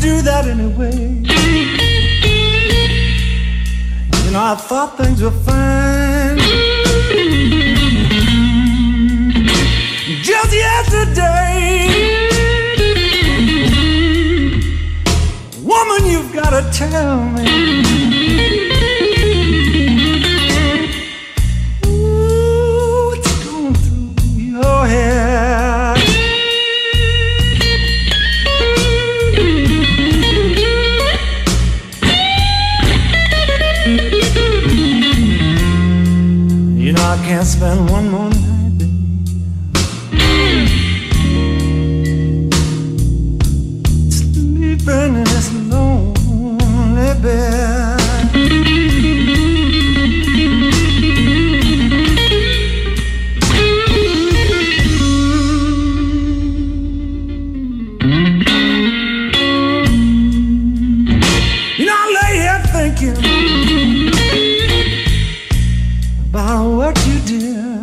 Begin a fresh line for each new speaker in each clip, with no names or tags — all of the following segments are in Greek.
do that anyway. You know, I thought things were fine just yesterday. Woman, you've gotta tell me, what's going through your head? You know, I can't spend one more night, baby, sleeping in this lonely bed. You know, I lay here thinking about what you did.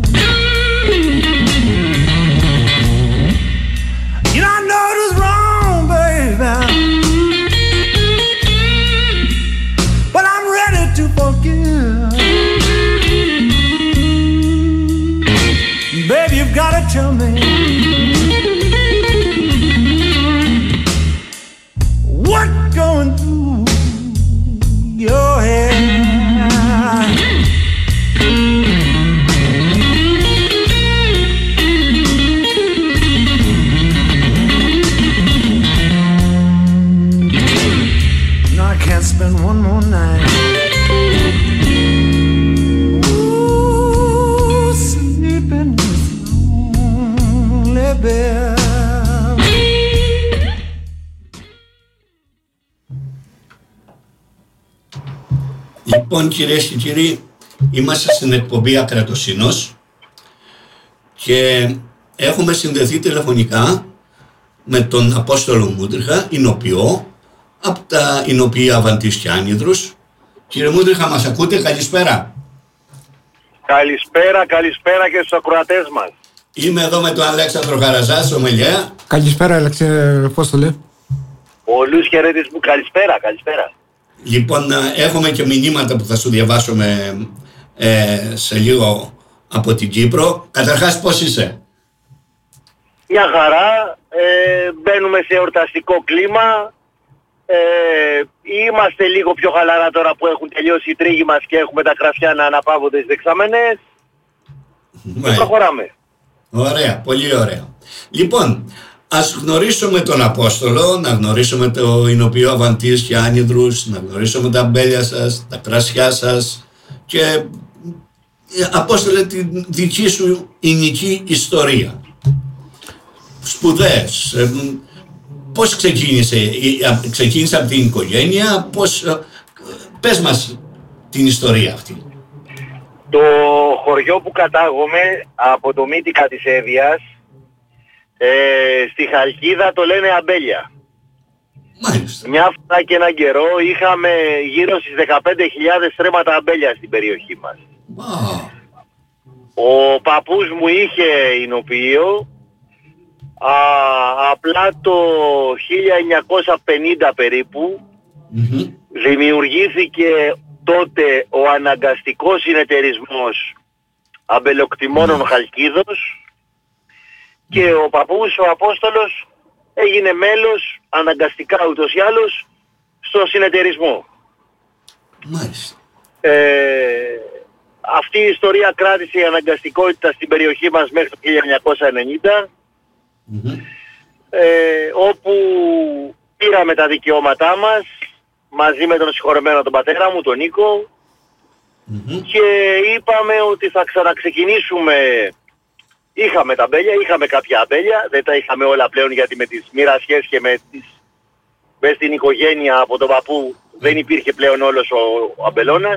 You know, I know it was wrong, baby, but I'm ready to forgive. Baby, you've got to tell me, what's going through your head? No, I can't spend one more night. Ooh, sleeping in this lonely bed.
Λοιπόν, κυρίες και κύριοι, είμαστε στην εκπομπή Ακρατοσύνος και έχουμε συνδεθεί τηλεφωνικά με τον Απόστολο Μούντριχα, εινοποιό, από τα εινοποιεία Αβαντής και Άνυδρους. Κύριε Μούντριχα, μας ακούτε? Καλησπέρα.
Καλησπέρα και στους ακροατές μας.
Είμαι εδώ με τον Αλέξανδρο Χαραζά, σομελιέα.
Καλησπέρα, Απόστολε.
Πολλούς χαιρετισμούς. Καλησπέρα.
Λοιπόν, έχουμε και μηνύματα που θα σου διαβάσουμε σε λίγο από την Κύπρο. Καταρχάς, πώς είσαι?
Μια χαρά, μπαίνουμε σε εορταστικό κλίμα. Είμαστε λίγο πιο χαλαρά τώρα που έχουν τελειώσει οι τρίγοι μας και έχουμε τα κρασιά να αναπαύονται στις δεξαμενές. Και προχωράμε.
Ωραία, πολύ ωραία. Λοιπόν, ας γνωρίσουμε τον Απόστολο, να γνωρίσουμε το εινοποιείο Αβαντής και Άνυδρους, να γνωρίσουμε τα μπέλια σας, τα κρασιά σας και, Απόστολε, τη δική σου εινική ιστορία. Σπουδές. Πώς ξεκίνησε από την οικογένεια, πες μας την ιστορία αυτή.
Το χωριό που κατάγομαι από το Μύτικα της Εύβοιας, στη Χαλκίδα το λένε Αμπέλια.
Μάλιστα.
Μια φορά και έναν καιρό είχαμε γύρω στις 15.000 στρέμματα αμπέλια στην περιοχή μας.
Wow.
Ο παππούς μου είχε εινοποιείο, απλά το 1950 περίπου δημιουργήθηκε τότε ο αναγκαστικός συνεταιρισμός αμπελοκτημόνων Χαλκίδος και ο παππούς, ο Απόστολος, έγινε μέλος αναγκαστικά ούτως ή άλλως στο συνεταιρισμό.
Μάλιστα.
Αυτή η ιστορία κράτησε η αναγκαστικότητα στην περιοχή μας μέχρι το 1990, όπου πήραμε τα δικαιώματά μας μαζί με τον συγχωρεμένο τον πατέρα μου, τον Νίκο, και είπαμε ότι θα ξαναξεκινήσουμε. Είχαμε τα αμπέλια, είχαμε κάποια αμπέλια, δεν τα είχαμε όλα πλέον γιατί με τις μοιρασιές και μες στην οικογένεια από τον παππού δεν υπήρχε πλέον όλος ο αμπελώνας.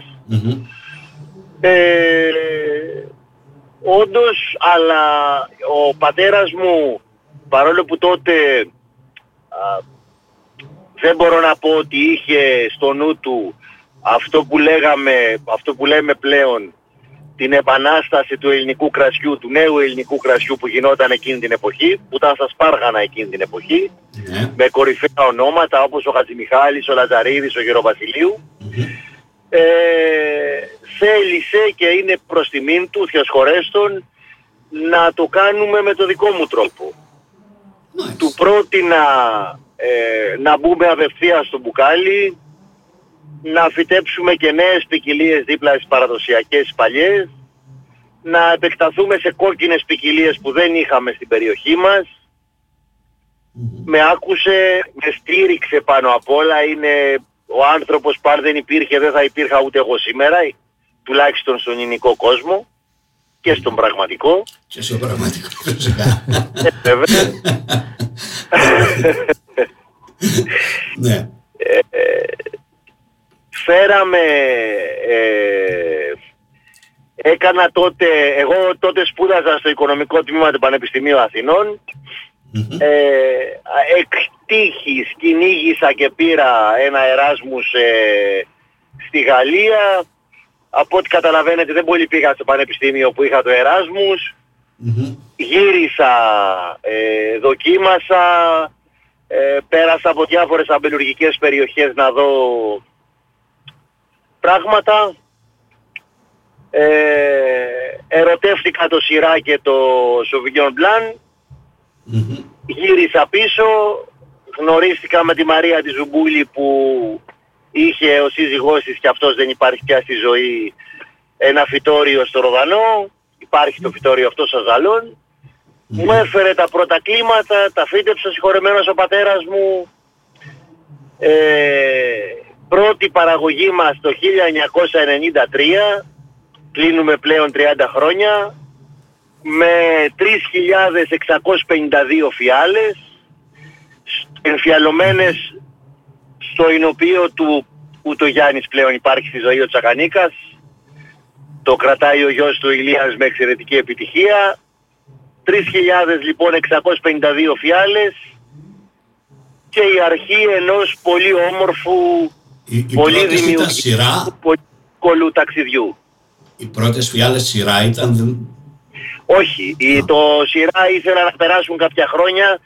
Όντως, αλλά ο πατέρας μου, παρόλο που τότε δεν μπορώ να πω ότι είχε στο νου του αυτό που λέμε πλέον την επανάσταση του ελληνικού κρασιού, του νέου ελληνικού κρασιού που γινόταν εκείνη την εποχή, που ήταν στα σπάργανα εκείνη την εποχή, με κορυφαία ονόματα όπως ο Χατζημιχάλης, ο Λαζαρίδης, ο Γεροβασιλείου. Θέλησε και είναι προς τιμήν του, διασχορέστον, να το κάνουμε με το δικό μου τρόπο. Του πρότεινα να μπούμε απευθείας στο μπουκάλι, να φυτέψουμε και νέες ποικιλίες δίπλα στις παραδοσιακές παλιές, να επεκταθούμε σε κόκκινες ποικιλίες που δεν είχαμε στην περιοχή μας. Με άκουσε, με στήριξε πάνω απ' όλα, είναι ο άνθρωπος που αν δεν υπήρχε δεν θα υπήρχα ούτε εγώ σήμερα, τουλάχιστον στον ελληνικό κόσμο και στον πραγματικό.
Και στον πραγματικό, φυσικά.
Βέβαια.
Ναι.
Φέραμε, έκανα τότε, εγώ τότε σπούδαζα στο οικονομικό τμήμα του Πανεπιστημίου Αθηνών. Εκ τύχης κυνήγησα και πήρα ένα Εράσμους στη Γαλλία. Από ό,τι καταλαβαίνετε δεν πολύ πήγα στο πανεπιστήμιο που είχα το Εράσμους. Γύρισα, δοκίμασα, πέρασα από διάφορες αμπελουργικές περιοχές να δω πράγματα. Ερωτεύτηκα το Σιρά και το Sauvignon Blanc. Γύρισα πίσω, γνωρίστηκα με τη Μαρία τη Ζουμπούλη που είχε ο σύζυγός της και αυτός δεν υπάρχει πια στη ζωή, ένα φυτόριο στο Ροδανό. Υπάρχει το φυτόριο αυτό στο Ζαλόν. Μου έφερε τα πρώτα κλίματα, τα φύτεψα, συγχωρεμένος ο πατέρας μου. Πρώτη παραγωγή μας το 1993, κλείνουμε πλέον 30 χρόνια, με 3.652 φιάλες, εμφιαλωμένες στο εινοποιείο του, που το Γιάννης πλέον υπάρχει στη ζωή, ο Τσακανίκας. Το κρατάει ο γιος του Ηλίας με εξαιρετική επιτυχία. 3.000 λοιπόν 652 φιάλες και η αρχή ενός πολύ όμορφου, πολύ δημιουργικού, πολύ εύκολου ταξιδιού.
Οι πρώτες φιάλες Σιρά ήταν...
Όχι, το Σιρά ήθελα να περάσουν κάποια χρόνια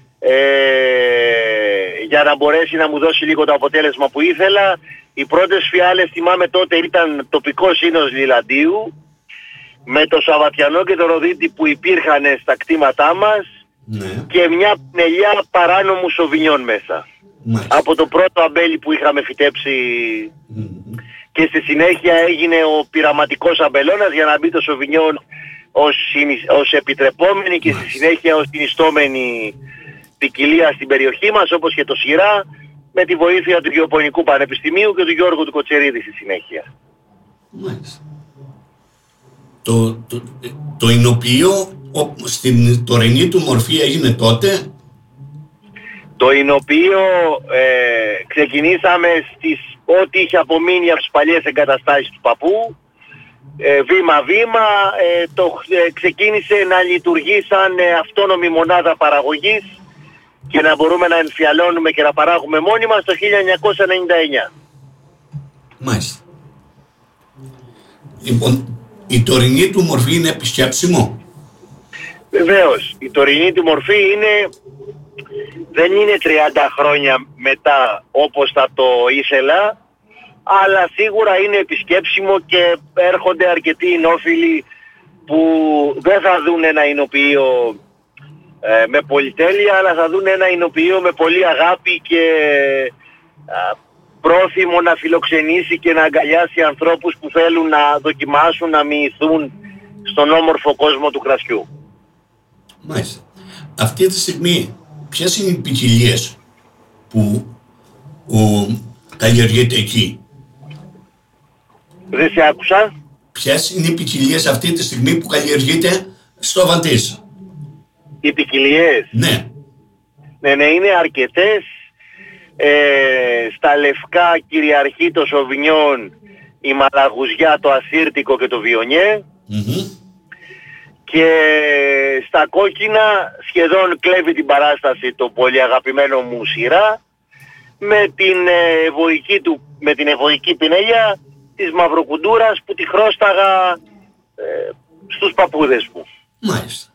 για να μπορέσει να μου δώσει λίγο το αποτέλεσμα που ήθελα. Οι πρώτες φιάλες θυμάμαι τότε ήταν τοπικός ίνος Λιλαντίου, με το Σαββατιανό και το Ροδίτη που υπήρχαν στα κτήματά μας, και μια πινελιά παράνομου Σοβινιόν μέσα. Από το πρώτο αμπέλι που είχαμε φυτέψει και στη συνέχεια έγινε ο πειραματικός αμπελώνας για να μπει το Σοβινιόν ως επιτρεπόμενη και στη συνέχεια ως συνιστόμενη ποικιλία στην περιοχή μας, όπως και το Σιρά, με τη βοήθεια του Γεωπονικού Πανεπιστημίου και του Γιώργου του Κοτσερίδη στη συνέχεια.
Μάλιστα. Το εινοποιείο στην τωρινή του μορφή έγινε τότε.
Το εινοποιείο ξεκινήσαμε στις ό,τι είχε απομείνει από τις παλιές εγκαταστάσεις του παππού. Βήμα-βήμα ξεκίνησε να λειτουργεί σαν αυτόνομη μονάδα παραγωγής και να μπορούμε να εμφιαλώνουμε και να παράγουμε μόνοι μας το 1999.
Μάλιστα. Λοιπόν, η τωρινή του μορφή είναι επισκέψιμο.
Βεβαίως, η τωρινή του μορφή δεν είναι 30 χρόνια μετά όπως θα το ήθελα, αλλά σίγουρα είναι επισκέψιμο και έρχονται αρκετοί εινόφιλοι που δεν θα δουν ένα εινοποιείο με πολυτέλεια, αλλά θα δουν ένα εινοποιείο με πολύ αγάπη και πρόθυμο να φιλοξενήσει και να αγκαλιάσει ανθρώπους που θέλουν να δοκιμάσουν, να μοιηθούν στον όμορφο κόσμο του κρασιού.
Μάλιστα. Αυτή τη στιγμή ποιες είναι οι ποικιλίες που καλλιεργείται εκεί?
Δεν σε άκουσα.
Ποιες είναι οι ποικιλίες αυτή τη στιγμή που καλλιεργείται στο Βαντής?
Οι ποικιλίες.
Ναι.
Ναι, είναι αρκετές. Στα λευκά κυριαρχεί το Σοβινιόν, η Μαλαγουζιά, το Ασύρτικο και το Βιονιέ. Και στα κόκκινα σχεδόν κλέβει την παράσταση το πολύ αγαπημένο μου Σιρά, με την ευωική πινέλια της Μαυροκουντούρας που τη χρώσταγα στους παππούδες μου.
Μάλιστα.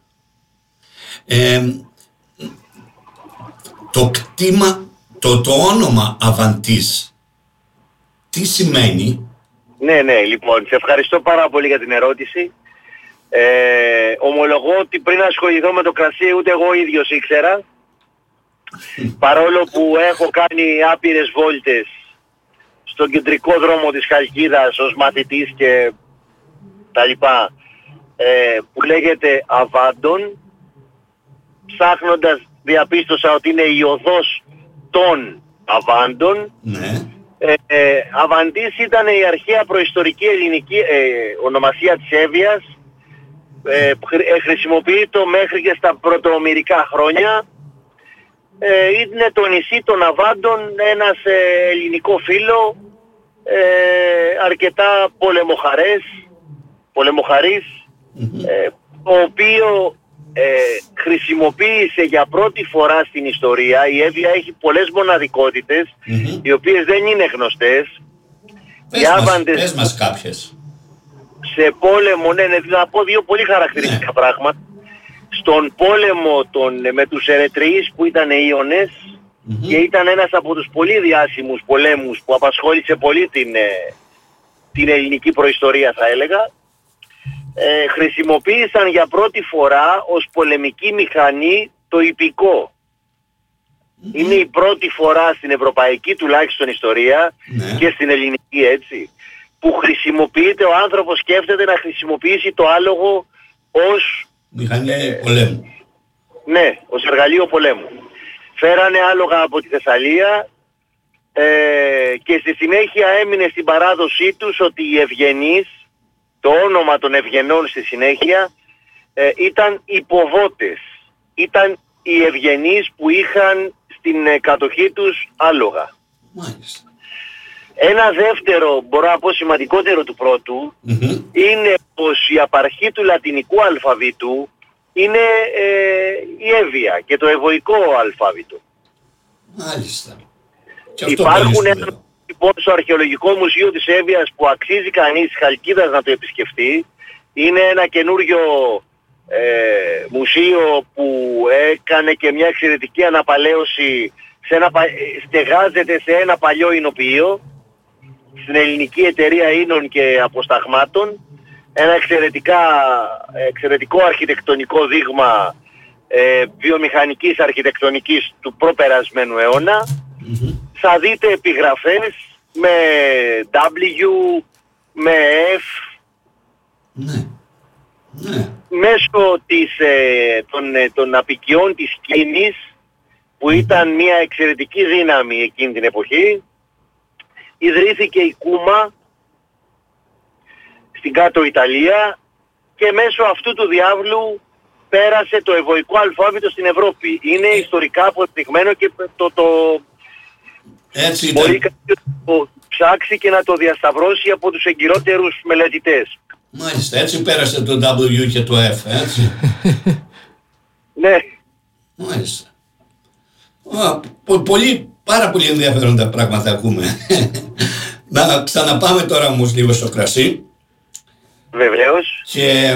Το κτήμα, το όνομα Αβαντής, τι σημαίνει?
Ναι, λοιπόν, σε ευχαριστώ πάρα πολύ για την ερώτηση. Ομολογώ ότι πριν ασχοληθώ με το κρασί ούτε εγώ ίδιος ήξερα, παρόλο που έχω κάνει άπειρες βόλτες στον κεντρικό δρόμο της Χαλκίδας ως μαθητής και τα λοιπά, που λέγεται Αβάντων. Ψάχνοντας διαπίστωσα ότι είναι η οδός των Αβάντων.
Ναι.
Αβαντής ήταν η αρχαία προϊστορική ελληνική ονομασία της Εύβοιας. Χρησιμοποιείται μέχρι και στα πρωτοομηρικά χρόνια. Είναι το νησί των Αβάντων, ένας ελληνικό φύλλο, αρκετά πολεμοχαρής, το οποίο χρησιμοποίησε για πρώτη φορά στην ιστορία. Η Εύβοια έχει πολλές μοναδικότητες, οι οποίες δεν είναι γνωστές.
Πες μας κάποιες.
Σε πόλεμο, να πω δύο πολύ χαρακτηριστικά πράγματα. Στον πόλεμο με τους Ερετριείς που ήταν Ιωνές, και ήταν ένας από τους πολύ διάσημους πολέμους που απασχόλησε πολύ την ελληνική προϊστορία, θα έλεγα, χρησιμοποίησαν για πρώτη φορά ως πολεμική μηχανή το ιππικό. Είναι η πρώτη φορά στην ευρωπαϊκή τουλάχιστον ιστορία, και στην ελληνική έτσι, που χρησιμοποιείται, ο άνθρωπος σκέφτεται να χρησιμοποιήσει το άλογο ως
μηχανή πολέμου.
Ναι, ως εργαλείο πολέμου. Φέρανε άλογα από τη Θεσσαλία και στη συνέχεια έμεινε στην παράδοσή τους ότι οι ευγενείς, το όνομα των ευγενών στη συνέχεια, ήταν υποδότες. Ήταν οι ευγενείς που είχαν στην κατοχή τους άλογα.
Μάλιστα.
Ένα δεύτερο, μπορώ να πω σημαντικότερο του πρώτου, είναι πως η απαρχή του λατινικού αλφαβήτου είναι η Εύβοια και το ευωικό αλφάβητο.
Μάλιστα.
Υπάρχουν λοιπόν στο αρχαιολογικό μουσείο της Εύβοιας που αξίζει κανείς Χαλκίδας να το επισκεφτεί. Είναι ένα καινούριο μουσείο που έκανε και μια εξαιρετική αναπαλαίωση, στεγάζεται σε ένα παλιό εινοποιείο στην Ελληνική Εταιρεία Ίνων και Αποσταγμάτων. Ένα εξαιρετικό αρχιτεκτονικό δείγμα βιομηχανικής αρχιτεκτονικής του προπερασμένου αιώνα. Θα δείτε επιγραφές με W, με F.
Ναι.
Μέσω των απικιών της Κίνης, που ήταν μια εξαιρετική δύναμη εκείνη την εποχή, ιδρύθηκε η Κούμα στην κάτω Ιταλία και μέσω αυτού του διάβλου πέρασε το ευωικό αλφάβητο στην Ευρώπη. Είναι ιστορικά αποδεικμένο και
έτσι
μπορεί κάποιος να το ψάξει και να το διασταυρώσει από τους εγκυρότερους μελετητές.
Μάλιστα, έτσι πέρασε το W και το F, έτσι.
Ναι.
Μάλιστα. Πάρα πολύ ενδιαφέροντα πράγματα ακούμε. Να ξαναπάμε τώρα όμως λίγο στο κρασί.
Βεβαίως.
Και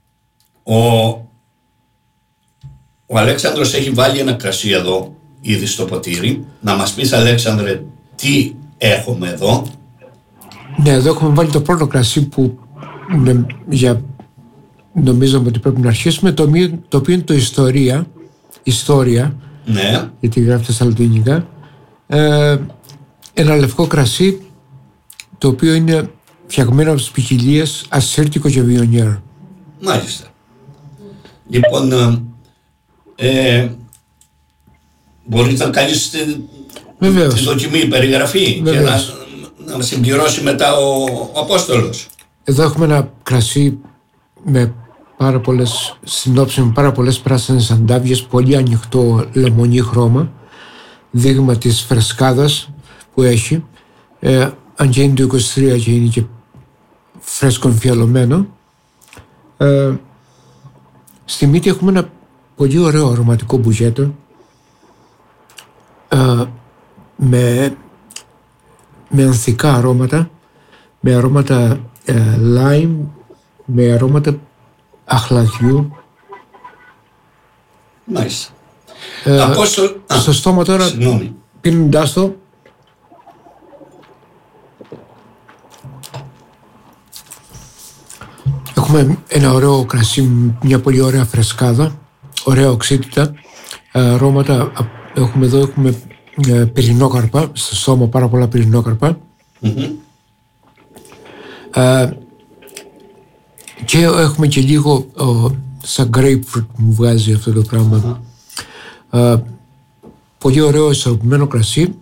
ο Αλέξανδρος έχει βάλει ένα κρασί εδώ ήδη στο ποτήρι. Να μας πεις, Αλέξανδρε, τι έχουμε εδώ?
Ναι, εδώ έχουμε βάλει το πρώτο κρασί που νομίζαμε ότι πρέπει να αρχίσουμε, το οποίο είναι το Ιστορία,
ναι,
γιατί γράφεται στα λατινικά. Ένα λευκό κρασί το οποίο είναι φτιαγμένο από τις ποικιλίες Ασσέρτικο και Βιονιέρ.
Μάλιστα. Λοιπόν, μπορείς να κάνεις τη δοκιμή, περιγραφή. Βεβαίως. Και να συμπληρώσει μετά ο Απόστολος.
Εδώ έχουμε ένα κρασί με πάρα πολλές συνόψεις, με πάρα πολλές πράσινες αντάβιες, πολύ ανοιχτό λεμονί χρώμα, δείγμα της φρεσκάδας που έχει, αν και είναι το 23 και είναι και φρέσκο εμφιαλωμένο. Στη μύτη έχουμε ένα πολύ ωραίο αρωματικό μπουγέτο με ανθικά αρώματα, με αρώματα lime, με αρώματα αχλαδιού.
Μάλιστα.
Στο στόμα τώρα, πίνοντάς το, έχουμε ένα ωραίο κρασί, μια πολύ ωραία φρεσκάδα, ωραία οξύτητα, αρώματα. Έχουμε εδώ, έχουμε πυρηνόκαρπα, στο στόμα πάρα πολλά πυρηνόκαρπα. Και έχουμε και λίγο σαν grapefruit μου βγάζει αυτό το πράγμα. Πολύ ωραίο ισορροπημένο κρασί,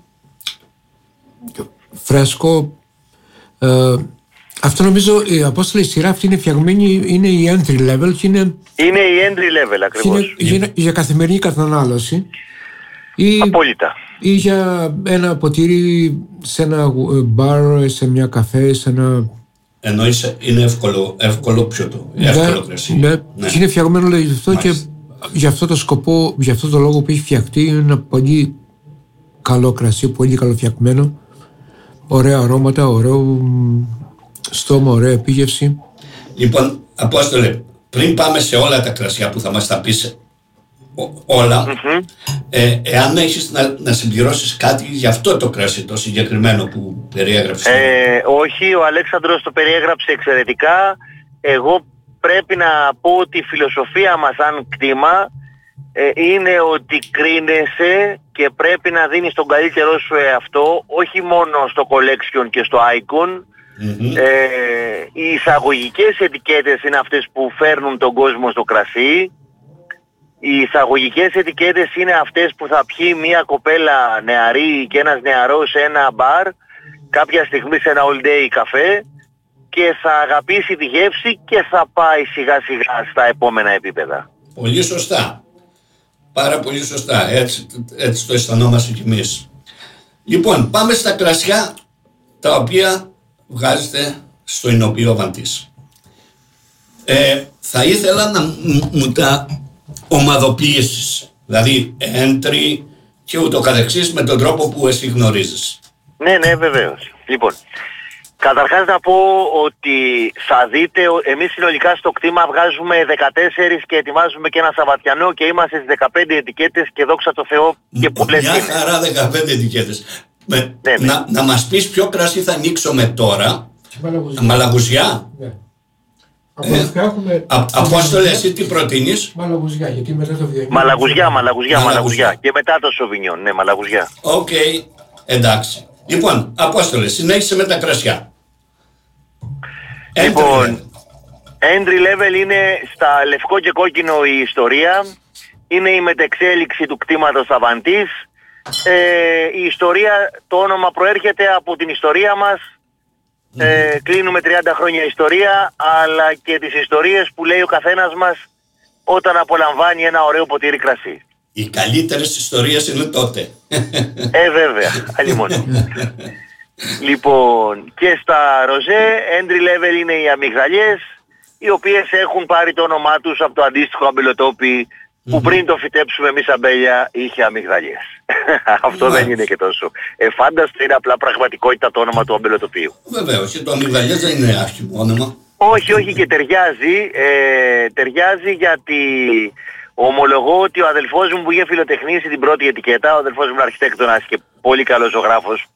φρέσκο. Αυτό νομίζω, Απόστολε, η σειρά αυτή είναι φτιαγμένη, είναι η entry level και είναι
η entry level ακριβώς.
Για καθημερινή κατανάλωση.
Απόλυτα.
Ή για ένα ποτήρι σε ένα μπαρ, σε μια καφέ, σε ένα...
Εννοείς είναι εύκολο πιωτό, εύκολο κρασί.
Ναι. Και είναι φτιαγμένο λέει αυτό και για αυτό το σκοπό, για αυτό το λόγο που έχει φτιαχτεί, είναι ένα πολύ καλό κρασί, πολύ καλοφτιαγμένο. Ωραία αρώματα, ωραίο στόμα, ωραία επίγευση.
Λοιπόν, Απόστολε, πριν πάμε σε όλα τα κρασιά που θα μας τα πεις όλα, εάν έχεις να συμπληρώσεις κάτι για αυτό το κρασί το συγκεκριμένο που περιέγραψες.
Όχι, ο Αλέξανδρος το περιέγραψε εξαιρετικά. Εγώ πρέπει να πω ότι η φιλοσοφία μας σαν κτήμα είναι ότι κρίνεσαι και πρέπει να δίνεις τον καλύτερό σου εαυτό, όχι μόνο στο collection και στο icon. Οι εισαγωγικές ετικέτες είναι αυτές που φέρνουν τον κόσμο στο κρασί. Οι εισαγωγικές ετικέτες είναι αυτές που θα πιει μια κοπέλα νεαρή και ένας νεαρός σε ένα μπαρ κάποια στιγμή σε ένα all day καφέ και θα αγαπήσει τη γεύση και θα πάει σιγά σιγά στα επόμενα επίπεδα.
Πολύ σωστά. Πάρα πολύ σωστά. Έτσι το αισθανόμαστε κι εμείς. Λοιπόν, πάμε στα κρασιά τα οποία βγάζετε στο Εινοποιείο Βαντής. Θα ήθελα να μου τα ομαδοποιήσεις, δηλαδή entry και ούτω καθεξής, με τον τρόπο που εσύ γνωρίζεις.
Ναι, βεβαίως. Λοιπόν, καταρχάς να πω ότι θα δείτε, εμείς συνολικά στο κτήμα βγάζουμε 14 και ετοιμάζουμε και ένα Σαββατιανό και είμαστε στις 15 ετικέτες και δόξα τω Θεώ και πολλές είναι.
Μια χαρά 15 ετικέτες. Να μας πεις ποιο κρασί θα ανοίξουμε τώρα. Μαλαγουζιά.
Ναι.
Απόστολε, εσύ τι προτείνεις?
Μαλαγουζιά, γιατί μετά το βιονιόν.
Μαλαγουζιά. Και μετά το Σοβινιόν, ναι, μαλαγουζιά.
Οκ, εντάξει. Λοιπόν, Απόστολε, συνέχισε με τα κρασιά.
Λοιπόν, entry level είναι στα λευκό και κόκκινο η ιστορία. Είναι η μετεξέλιξη του κτήματος Αβαντής. Η ιστορία, το όνομα προέρχεται από την ιστορία μας. Κλείνουμε 30 χρόνια ιστορία, αλλά και τις ιστορίες που λέει ο καθένας μας όταν απολαμβάνει ένα ωραίο ποτήρι κρασί.
Οι καλύτερες ιστορίες είναι τότε.
Βέβαια, αλλήμον. Λοιπόν, και στα ροζέ, entry level είναι οι αμυγδαλιές, οι οποίες έχουν πάρει το όνομά τους από το αντίστοιχο αμπελοτόπι που πριν το φυτέψουμε εμείς αμπέλια είχε αμυγδαλιές. Αυτό δεν είναι και τόσο φάνταστο, είναι απλά πραγματικότητα το όνομα του αμπελοτοπίου.
Βεβαίως, και το αμυγδαλιές δεν είναι άσχημο όνομα.
Όχι και ταιριάζει. Ταιριάζει γιατί ομολογώ ότι ο αδελφός μου που είχε φιλοτεχνήσει την πρώτη ετικέτα, ο αδελφός μου είναι αρχιτέκτονας και πολύ καλός ζωγράφος,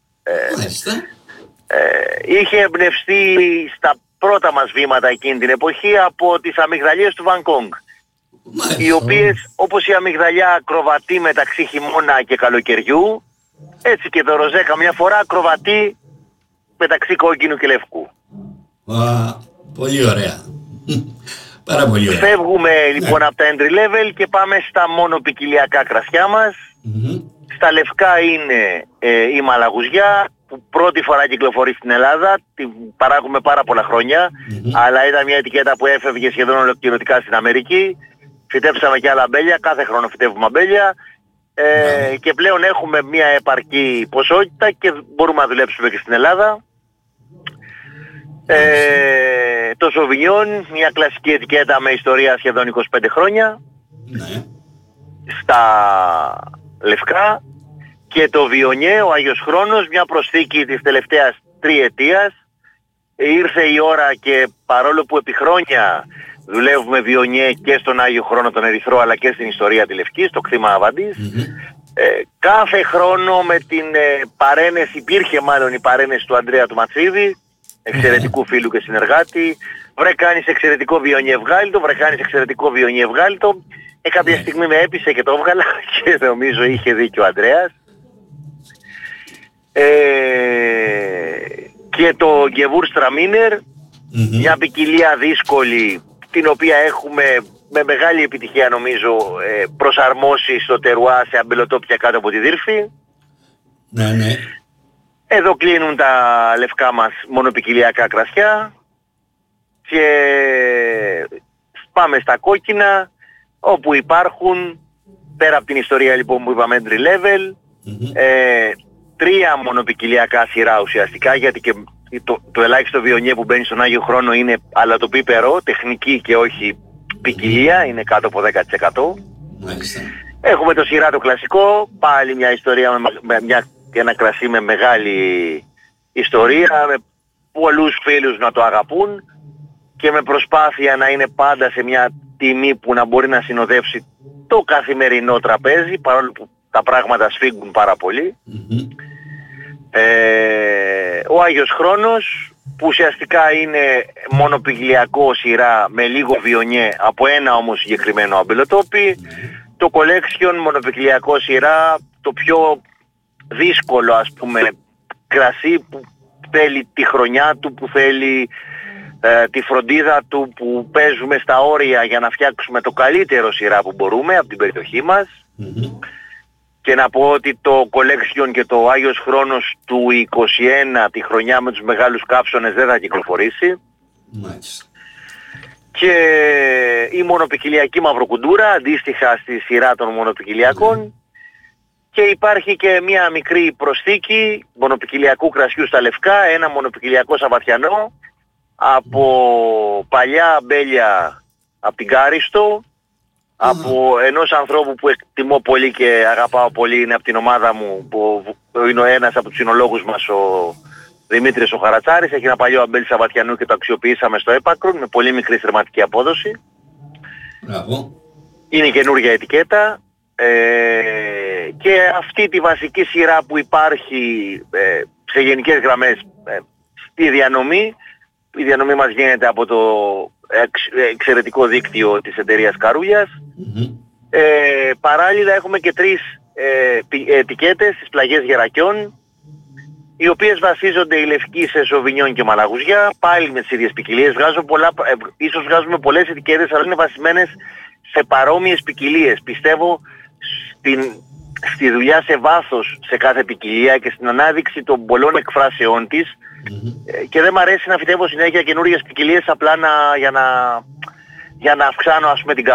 είχε εμπνευστεί στα πρώτα μας βήματα εκείνη την εποχή από τις αμυγδαλιές του Βανκόγκ. Οι οποίες, όπως η αμυγδαλιά ακροβατεί μεταξύ χειμώνα και καλοκαιριού, έτσι και το ροζέ καμιά φορά ακροβατεί μεταξύ κόκκινου και λευκού.
Πολύ ωραία. Πάρα πολύ ωραία.
Φεύγουμε λοιπόν από τα entry level και πάμε στα μόνο ποικιλιακά κρασιά μας. Στα λευκά είναι η μαλαγουζιά που πρώτη φορά κυκλοφορεί στην Ελλάδα, την παράγουμε πάρα πολλά χρόνια, αλλά ήταν μια ετικέτα που έφευγε σχεδόν ολοκληρωτικά στην Αμερική. Φυτέψαμε και άλλα αμπέλια, κάθε χρόνο φυτεύουμε αμπέλια και πλέον έχουμε μια επαρκή ποσότητα και μπορούμε να δουλέψουμε και στην Ελλάδα. Το Σοβινιόν, μια κλασική ετικέτα με ιστορία σχεδόν 25 χρόνια. Στα λευκά. Και το Βιονιέ, ο Άγιος Χρόνος, μια προσθήκη της τελευταίας τριετίας. ήρθε η ώρα και παρόλο που επί χρόνια δουλεύουμε Βιονιέ και στον Άγιο Χρόνο τον Ερυθρό αλλά και στην ιστορία τη Λευκή, στο κτήμα Αβαντής, κάθε χρόνο με την παρένεση, υπήρχε μάλλον η παρένεση του Ανδρέα του Ματσίδη, εξαιρετικού φίλου και συνεργάτη. Βρε κάνεις εξαιρετικό Βιονιέ, βγάλει βρε κάνεις εξαιρετικό Βιονιέ, βγάλει κάποια στιγμή με έπεισε και το έβγαλα και νομίζω είχε δίκιο ο Ανδρέας. Και το Gewürztraminer, μια ποικιλία δύσκολη, την οποία έχουμε με μεγάλη επιτυχία νομίζω προσαρμόσει στο τερουά σε αμπελοτόπια κάτω από τη Δύρφη.
Ναι, ναι.
Εδώ κλείνουν τα λευκά μας μονοπικιλιακά κρασιά και πάμε στα κόκκινα, όπου υπάρχουν, πέρα από την ιστορία λοιπόν που είπαμε entry level, 3 μονοπικιλιακά σειρά ουσιαστικά, γιατί και το ελάχιστο Βιονιέ που μπαίνει στον Άγιο Χρόνο είναι αλατοπίπερο, τεχνική και όχι ποικιλία, είναι κάτω από 10%.
Μάλιστα.
Έχουμε το σειρά το κλασικό, πάλι μια ιστορία ένα κρασί με μεγάλη ιστορία, με πολλούς φίλους να το αγαπούν και με προσπάθεια να είναι πάντα σε μια τιμή που να μπορεί να συνοδεύσει το καθημερινό τραπέζι, παρόλο που τα πράγματα σφίγγουν πάρα πολύ. Ο Άγιος Χρόνος, που ουσιαστικά είναι μονοπικιλιακό σειρά με λίγο Βιονιέ από ένα όμως συγκεκριμένο αμπελοτόπι. Το collection μονοπικιλιακό σειρά, το πιο δύσκολο ας πούμε κρασί που θέλει τη χρονιά του, που θέλει τη φροντίδα του, που παίζουμε στα όρια για να φτιάξουμε το καλύτερο σειρά που μπορούμε από την περιοχή μας. Και να πω ότι το collection και το Άγιος Χρόνος του 21, τη χρονιά με τους μεγάλους κάψονες, δεν θα κυκλοφορήσει.
Μάλιστα.
Και η μονοπικιλιακή μαυροκουντούρα, αντίστοιχα στη σειρά των μονοπικιλιακών. Και υπάρχει και μια μικρή προσθήκη μονοπικιλιακού κρασιού στα λευκά, ένα μονοπικιλιακό σαββατιανό από παλιά αμπέλια από την Κάριστο, από ενός ανθρώπου που εκτιμώ πολύ και αγαπάω πολύ, είναι από την ομάδα μου, που είναι ένας από τους συνολόγους μας, ο Δημήτρης ο Χαρατσάρης. Έχει ένα παλιό αμπέλι σαββατιανού και το αξιοποιήσαμε στο έπακρον με πολύ μικρή θερματική απόδοση.
Μπράβο.
Είναι καινούργια ετικέτα. Και αυτή τη βασική σειρά που υπάρχει σε γενικές γραμμές στη διανομή, η διανομή μας γίνεται από το εξαιρετικό δίκτυο της εταιρείας Καρούλιας. Παράλληλα έχουμε και 3 ετικέτες στις πλαγιές Γερακιών, οι οποίες βασίζονται η λευκή σε Σοβινιόν και Μαλαγουζιά, πάλι με τις ίδιες ποικιλίες. Ίσως βγάζουμε πολλές ετικέτες, αλλά είναι βασισμένες σε παρόμοιες ποικιλίες. Πιστεύω στη δουλειά σε βάθος σε κάθε ποικιλία και στην ανάδειξη των πολλών εκφράσεών της, και δεν μ' αρέσει να φυτεύω συνέχεια καινούργιες ποικιλίες απλά για να αυξάνω ας πούμε την